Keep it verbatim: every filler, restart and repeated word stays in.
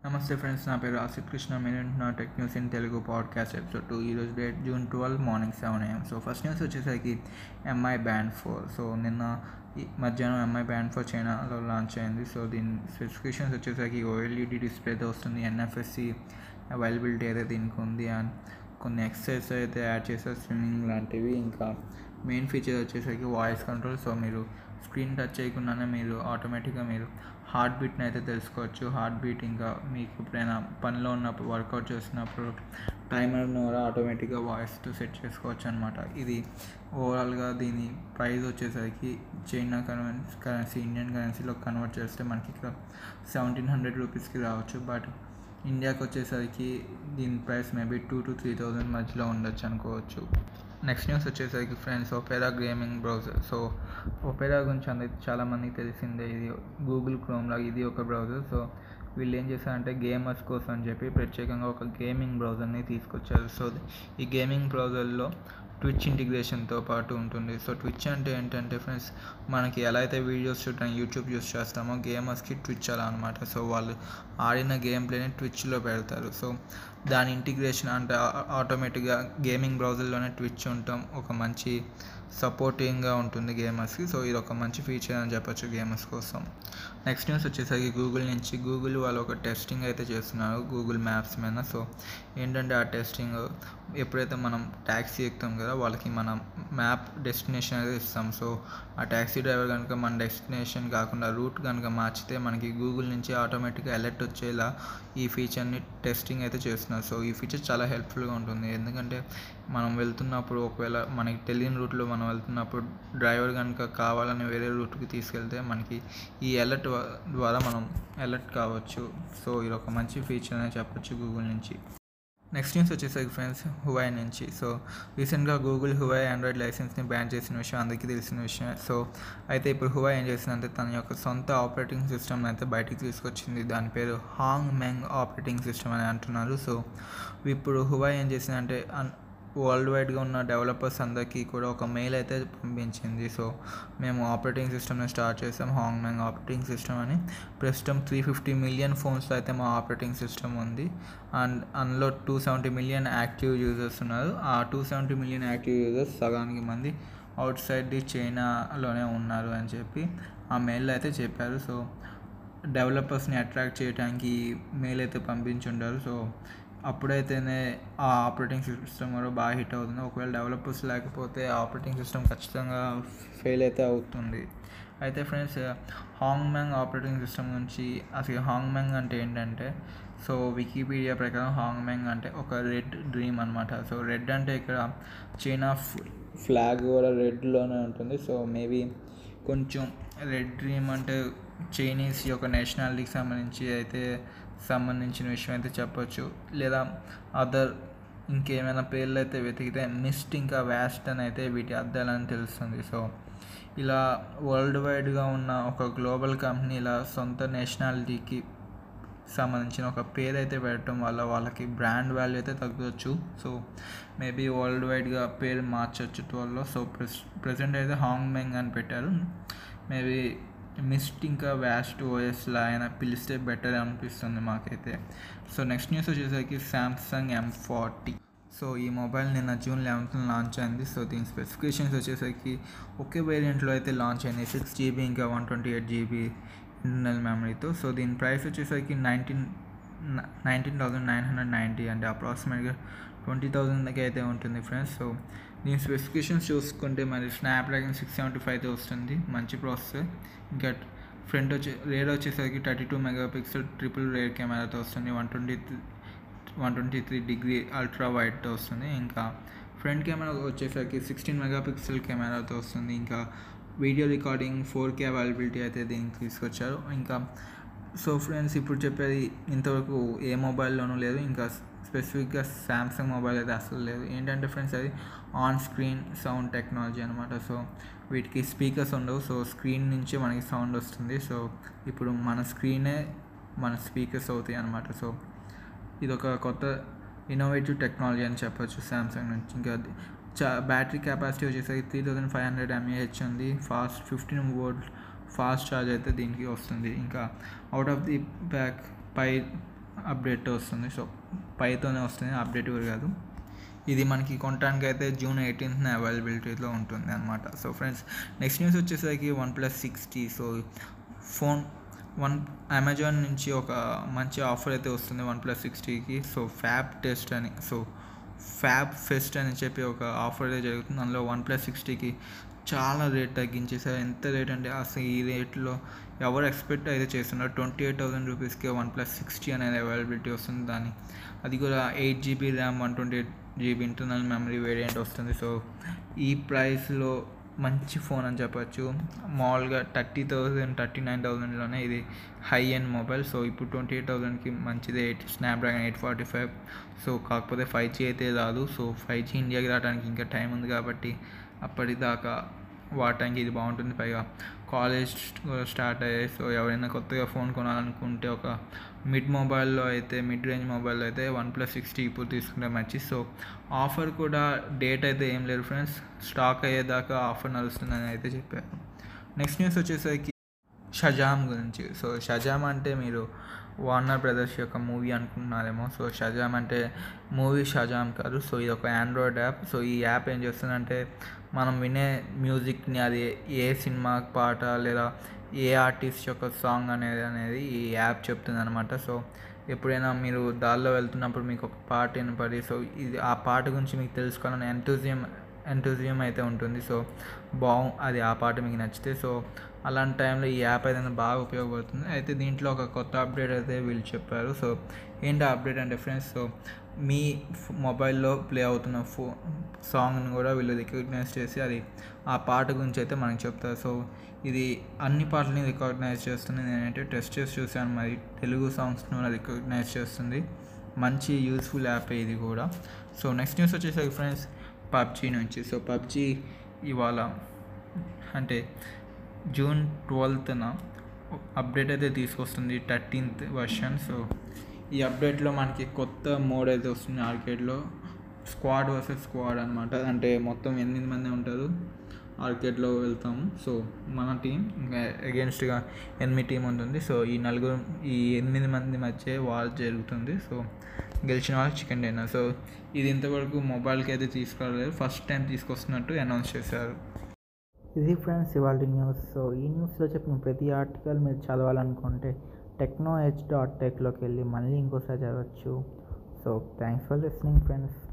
నమస్తే ఫ్రెండ్స్, నా పేరు ఆసిఫ్ కృష్ణ. మీరు నా tech news in Telugu podcast episode two. ఈరోజు date June twelve morning seven AM. So first news వచ్చేసరికి ఎంఐ బ్యాండ్ ఫోర్. సో నిన్న మధ్యాహ్నం ఎంఐ బ్యాండ్ ఫోర్ చైనాలో లాంచ్ అయింది. సో దీని స్పెసిఫికేషన్స్ వచ్చేసరికి ఓఎల్ఈడి డిస్ప్లేతో వస్తుంది. ఎన్ఎఫ్ఎస్సి అవైలబిలిటీ అయితే దీనికి ఉంది. అండ్ కొన్ని ఎక్సర్సైజ్ అయితే యాడ్ చేస్తారు, స్విమ్మింగ్ లాంటివి. ఇంకా మెయిన్ ఫీచర్ వచ్చేసరికి వాయిస్ కంట్రోల్. సో మీరు స్క్రీన్ టచ్ చేయకుండానే మీరు ఆటోమేటిక్గా మీరు హార్ట్ బీట్ని అయితే తెలుసుకోవచ్చు. హార్ట్ బీట్ ఇంకా మీకు ఎప్పుడైనా పనిలో ఉన్నప్పుడు, వర్కౌట్ చేస్తున్నప్పుడు టైమర్ను కూడా ఆటోమేటిక్గా వాయిస్తో సెట్ చేసుకోవచ్చు అనమాట. ఇది ఓవరాల్గా దీని ప్రైస్ వచ్చేసరికి చైనా కరెన్సీ కరెన్సీ ఇండియన్ కరెన్సీలో కన్వర్ట్ చేస్తే మనకి ఇక్కడ సెవెంటీన్ హండ్రెడ్ రూపీస్కి రావచ్చు. బట్ ఇండియాకి వచ్చేసరికి దీని price maybe two to three thousand మధ్యలో ఉండొచ్చు అనుకోవచ్చు. నెక్స్ట్ న్యూస్ వచ్చేసరికి friends, Opera gaming browser. So Opera గురించి అందరికి చాలామందికి తెలిసిందే. ఇది గూగుల్ క్రోమ్లా ఇది ఒక బ్రౌజర్. సో వీళ్ళు ఏం చేశారంటే గేమర్స్ కోసం అని చెప్పి ప్రత్యేకంగా ఒక గేమింగ్ బ్రౌజర్ని తీసుకొచ్చారు. సో ఈ గేమింగ్ బ్రౌజర్లో ట్విచ్ ఇంటిగ్రేషన్తో పాటు ఉంటుంది. సో ట్విచ్ అంటే ఏంటంటే ఫ్రెండ్స్, మనకి ఎలా అయితే వీడియోస్ చూడడానికి యూట్యూబ్ యూస్ చేస్తామో గేమర్స్కి ట్విచ్ అలా అనమాట. సో వాళ్ళు ఆడిన గేమ్ ప్లేని ట్విచ్లో పెడతారు. సో దాని ఇంటిగ్రేషన్ అంటే ఆటోమేటిక్గా గేమింగ్ బ్రౌజర్లోనే ట్విచ్ ఉండటం ఒక మంచి సపోర్టింగ్గా ఉంటుంది గేమర్స్కి. సో ఇది ఒక మంచి ఫీచర్ అని చెప్పొచ్చు గేమర్స్ కోసం. నెక్స్ట్ న్యూస్ వచ్చేసరికి గూగుల్ నుంచి. గూగుల్ వాళ్ళు ఒక టెస్టింగ్ అయితే చేస్తున్నారు గూగుల్ మ్యాప్స్ మీద. సో ఏంటంటే ఆ టెస్టింగ్, ఎప్పుడైతే మనం ట్యాక్సీ ఎక్కుతాం కదా, వాళ్ళకి మనం మ్యాప్ డెస్టినేషన్ అయితే ఇస్తాం. సో ఆ ట్యాక్సీ డ్రైవర్ కనుక మన డెస్టినేషన్ కాకుండా రూట్ కనుక మార్చితే మనకి గూగుల్ నుంచి ఆటోమేటిక్గా అలర్ట్ వచ్చేలా ఈ ఫీచర్ని టెస్టింగ్ అయితే చేస్తున్నారు. సో ఈ ఫీచర్ చాలా హెల్ప్ఫుల్గా ఉంటుంది. ఎందుకంటే మనం వెళ్తున్నప్పుడు ఒకవేళ మనకి తెలియని రూట్లో మనం వెళ్తున్నప్పుడు డ్రైవర్ కనుక కావాలని వేరే రూట్కి తీసుకెళ్తే మనకి ఈ అలర్ట్ ద్వారా మనం అలర్ట్ కావచ్చు. సో ఇది ఒక మంచి ఫీచర్ అని చెప్పొచ్చు గూగుల్ నుంచి. నెక్స్ట్ న్యూస్ వచ్చేసరికి ఫ్రెండ్స్, హువై నుంచి. సో రీసెంట్గా గూగుల్ హువై ఆండ్రాయిడ్ లైసెన్స్ని బ్యాన్ చేసిన విషయం అందరికీ తెలిసిన విషయం. సో అయితే ఇప్పుడు హువై ఏం చేసిందంటే తన యొక్క సొంత ఆపరేటింగ్ సిస్టమ్ అయితే బయటికి తీసుకొచ్చింది. దాని పేరు హాంగ్ మెంగ్ ఆపరేటింగ్ సిస్టమ్ అని అంటున్నారు. సో ఇప్పుడు హువై ఏం చేసిందంటే వరల్డ్ వైడ్గా ఉన్న డెవలపర్స్ అందరికీ కూడా ఒక మెయిల్ అయితే పంపించింది. సో మేము ఆపరేటింగ్ సిస్టమ్ని స్టార్ట్ చేసాం, హాంగ్ మెంగ్ ఆపరేటింగ్ సిస్టమ్ అని. ప్రస్తుతం త్రీ ఫిఫ్టీ మిలియన్ ఫోన్స్లో అయితే మా ఆపరేటింగ్ సిస్టమ్ ఉంది. అండ్ అందులో two seventy million active users ఉన్నారు. ఆ two seventy million active users సగానికి మంది అవుట్ సైడ్ ది చైనాలోనే ఉన్నారు అని చెప్పి ఆ మెయిల్లో అయితే చెప్పారు. సో డెవలపర్స్ని అట్రాక్ట్ చేయడానికి మెయిల్ అయితే పంపించుంటారు. సో అప్పుడైతేనే ఆ ఆపరేటింగ్ సిస్టమ్ కూడా బాగా హిట్ అవుతుంది. ఒకవేళ డెవలపర్స్ లేకపోతే ఆ ఆపరేటింగ్ సిస్టమ్ ఖచ్చితంగా ఫెయిల్ అయితే అవుతుంది. అయితే friends, Hong Meng operating system నుంచి అసలు హాంగ్ మెంగ్ అంటే ఏంటంటే, సో వికీపీడియా ప్రకారం హాంగ్ మెంగ్ అంటే ఒక రెడ్ డ్రీమ్ అనమాట. సో రెడ్ అంటే ఇక్కడ చైనా ఫ్లాగ్ కూడా రెడ్లోనే ఉంటుంది. సో మేబీ కొంచెం రెడ్ డ్రీమ్ అంటే చైనీస్ యొక్క నేషనాలిటీకి సంబంధించి అయితే సంబంధించిన విషయం అయితే చెప్పొచ్చు. లేదా అదర్ ఇంకేమైనా పేర్లు అయితే వెతికితే మిస్ట్ ఇంకా వ్యాస్ట్ అని అయితే వీటి అర్థాలని తెలుస్తుంది. సో ఇలా వరల్డ్ వైడ్గా ఉన్న ఒక గ్లోబల్ కంపెనీ ఇలా సొంత నేషనాలిటీకి సంబంధించిన ఒక పేరు అయితే పెట్టడం వల్ల వాళ్ళకి బ్రాండ్ వాల్యూ అయితే తగ్గవచ్చు. సో మేబీ వరల్డ్ వైడ్గా పేరు మార్చవచ్చు త్వరలో. సో ప్రెస్ ప్రజెంట్ అయితే హాంగ్ మెంగ్ అని పెట్టారు. మేబీ మిస్ట్ ఇంకా వ్యాస్ట్ ఓఎస్లా అయినా పిలిస్తే బెటర్ అనిపిస్తుంది మాకైతే. సో నెక్స్ట్ న్యూస్ వచ్చేసరికి శాంసంగ్ ఎం ఫార్టీ. సో ఈ మొబైల్ నిన్న జూన్ లెవెన్త్న లాంచ్ అయింది. సో దీని స్పెసిఫికేషన్స్ వచ్చేసరికి ఒకే వేరియంట్లో అయితే లాంచ్ అయింది, సిక్స్ జీబీ ఇంకా one twenty eight GB internal మెమరీతో. సో దీని ప్రైస్ వచ్చేసరికి nineteen nineteen thousand nine hundred ninety అంటే అప్రాక్సిమేట్గా ట్వంటీ థౌజండ్కి అయితే ఉంటుంది ఫ్రెండ్స్. సో దీని స్పెసిఫికేషన్స్ చూసుకుంటే మరి స్నాప్డ్రాగన్ సిక్స్ సెవెంటీ ఫైవ్తో వస్తుంది, మంచి ప్రాసెసర్. ఇంకా ఫ్రంట్ వచ్చే రేర్ వచ్చేసరికి thirty two megapixel triple rear కెమెరాతో వస్తుంది. One twenty one twenty three degree ultra వైడ్తో వస్తుంది. ఇంకా ఫ్రంట్ కెమెరా వచ్చేసరికి సిక్స్టీన్ మెగా పిక్సెల్ కెమెరాతో వస్తుంది. ఇంకా video recording four K availability అయితే దీనికి తీసుకొచ్చారు. ఇంకా సో ఫ్రెండ్స్, ఇప్పుడు చెప్పేది ఇంతవరకు ఏ మొబైల్లోనూ లేదు. ఇంకా స్పెసిఫిక్గా శాంసంగ్ మొబైల్ అయితే అసలు లేదు. ఏంటంటే ఫ్రెండ్స్, అది ఆన్ స్క్రీన్ సౌండ్ టెక్నాలజీ అనమాట. సో వీటికి స్పీకర్స్ ఉండవు. సో స్క్రీన్ నుంచి మనకి సౌండ్ వస్తుంది. సో ఇప్పుడు మన స్క్రీనే మన స్పీకర్స్ అవుతాయి అనమాట. సో ఇదొక కొత్త ఇన్నోవేటివ్ టెక్నాలజీ అని చెప్పొచ్చు శాంసంగ్ నుంచి. ఇంకా చా బ్యాటరీ కెపాసిటీ వచ్చేసరికి three thousand five hundred mAh ఉంది. Fast fifteen volt fast charge అయితే దీనికి వస్తుంది. ఇంకా out of the back Pie update వస్తుంది. సో పైతోనే వస్తుంది, అప్డేట్ కూడా కాదు. ఇది మనకి కొనడానికి అయితే జూన్ ఎయిటీన్త్న అవైలబిలిటీలో ఉంటుంది అనమాట. సో ఫ్రెండ్స్, నెక్స్ట్ న్యూస్ వచ్చేసరికి one plus sixty. So phone one Amazon నుంచి ఒక మంచి ఆఫర్ అయితే వస్తుంది వన్ ప్లస్ సిక్స్టీకి. సో ఫ్యాబ్ టెస్ట్ అని, సో ఫ్యాబ్ ఫెస్ట్ అని చెప్పి ఒక ఆఫర్ అయితే జరుగుతుంది. అందులో వన్ ప్లస్ సిక్స్టీకి చాలా రేట్ తగ్గించేసారు. ఎంత రేట్ అంటే అసలు ఈ రేట్లో ఎవరు ఎక్స్పెక్ట్ అయితే చేస్తున్నారు. ట్వంటీ ఎయిట్ థౌసండ్ రూపీస్కి వన్ ప్లస్ సిక్స్టీ అనేది అవైలబిలిటీ వస్తుంది. దాని అది కూడా eight GB RAM, one twenty eight GB internal memory variant వస్తుంది. సో ఈ ప్రైస్లో మంచి ఫోన్ అని చెప్పచ్చు. మామూలుగా థర్టీ థౌజండ్ థర్టీ నైన్ థౌజండ్లోనే ఇది హై ఎండ్ మొబైల్. సో ఇప్పుడు ట్వంటీ ఎయిట్ థౌజండ్కి మంచిదే, eight Snapdragon eight forty five. So కాకపోతే ఫైవ్ జీ అయితే రాదు. సో ఫైవ్ జీ ఇండియాకి రావడానికి ఇంకా టైం ఉంది కాబట్టి అప్పటిదాకా వాడటానికి ఇది బాగుంటుంది. పైగా కాలేజ్ స్టార్ట్ అయ్యాయి. సో ఎవరైనా కొత్తగా ఫోన్ కొనాలనుకుంటే ఒక మిడ్ మొబైల్లో అయితే మిడ్ రేంజ్ మొబైల్లో అయితే వన్ ప్లస్ సిక్స్టీ ఇప్పుడు తీసుకుంటే మంచి. సో ఆఫర్ కూడా డేట్ అయితే ఏం లేదు ఫ్రెండ్స్, స్టాక్ అయ్యేదాకా ఆఫర్ నడుస్తుందని అయితే చెప్పారు. నెక్స్ట్ న్యూస్ వచ్చేసరికి షజామ్ గురించి. సో షజామ్ అంటే మీరు వార్నర్ బ్రదర్స్ యొక్క మూవీ అనుకుంటున్నారేమో. సో షజామ్ అంటే మూవీ షజామ్ కాదు. సో ఇది ఒక ఆండ్రాయిడ్ యాప్. సో ఈ యాప్ ఏం చేస్తుందంటే మనం వినే మ్యూజిక్ని, అది ఏ సినిమా పాట లేదా ఏ ఆర్టిస్ట్ యొక్క సాంగ్ అనేది అనేది ఈ యాప్ చెప్తుంది అనమాట. సో ఎప్పుడైనా మీరు దారిలో వెళ్తున్నప్పుడు మీకు ఒక పాట వినపడి, సో ఇది ఆ పాట గురించి మీకు తెలుసుకోవాలని ఎంతూజియం ఎంతూజియం అయితే ఉంటుంది. సో బాగు అది ఆ పాట మీకు నచ్చితే, సో అలాంటి టైంలో ఈ యాప్ అయితే బాగా ఉపయోగపడుతుంది. అయితే దీంట్లో ఒక కొత్త అప్డేట్ అయితే వీళ్ళు చెప్పారు. సో ఏంటి అప్డేట్ అంటే ఫ్రెండ్స్, సో మీ మొబైల్లో ప్లే అవుతున్న ఫో సాంగ్ని కూడా వీళ్ళు రికగ్నైజ్ చేసి అది ఆ పాట గురించి అయితే మనకు చెప్తారు. సో ఇది అన్ని పాటలని రికగ్నైజ్ చేస్తుంది. నేనైతే టెస్ట్ చేసి చూసాను, మరి తెలుగు సాంగ్స్ని కూడా రికగ్నైజ్ చేస్తుంది. మంచి యూస్ఫుల్ యాప్ ఇది కూడా. సో నెక్స్ట్ న్యూస్ వచ్చేసరికి ఫ్రెండ్స్ పబ్జీ నుంచి. సో పబ్జీ ఇవాళ అంటే జూన్ ట్వెల్త్న అప్డేట్ అయితే తీసుకొస్తుంది, థర్టీన్త్ వర్షన్. సో ఈ అప్డేట్లో మనకి కొత్త మోడ్ అయితే వస్తుంది ఆర్కేడ్లో, స్క్వాడ్ వర్సెస్ స్క్వాడ్ అనమాట. అంటే మొత్తం ఎనిమిది మంది ఉంటారు, ఆర్కేడ్లో వెళ్తాము. సో మన టీం ఇంకా అగెన్స్ట్గా ఎనిమిది టీం ఉంటుంది. సో ఈ నలుగురు ఈ ఎనిమిది మంది మధ్య వార్ జరుగుతుంది. సో గెలిచిన వాళ్ళు చికెన్ డిన్నర్. సో ఇది ఇంతవరకు మొబైల్కి అయితే తీసుకురాలేదు, ఫస్ట్ టైం తీసుకొస్తున్నట్టు అనౌన్స్ చేశారు. ఇది ఫ్రెండ్స్ ఇవాళ న్యూస్. సో ఈ న్యూస్లో చెప్పిన ప్రతి ఆర్టికల్ మీరు చదవాలనుకుంటే టెక్నో హెచ్ డాట్ టెక్లోకి వెళ్ళి మళ్ళీ ఇంకోసారి చదవచ్చు. So thanks for listening friends.